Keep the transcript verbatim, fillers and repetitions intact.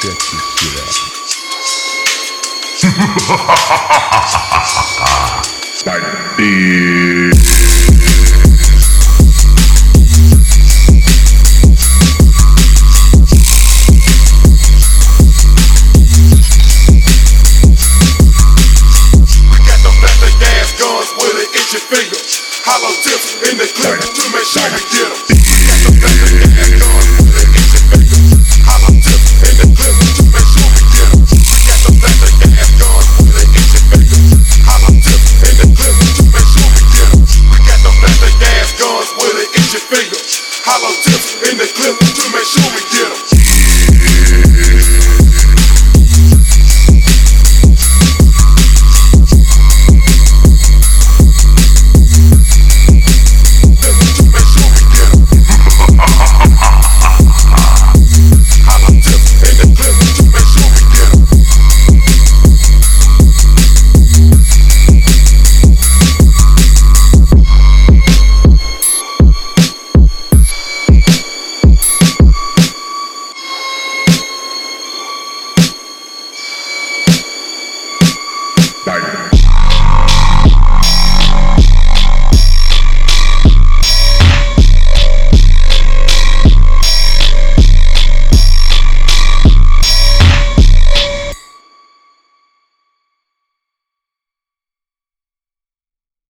sexy shit up. Like this. Hollow tips in the clip to make sure we get 'em. Hollow tips in the clip to make sure we get 'em. We got the plastic gas guns with an itchy finger. Hollow tips in the clip to make sure we get 'em. We got the plastic gas guns with an itchy finger. Hollow tips in the clip to make sure we get 'em. Like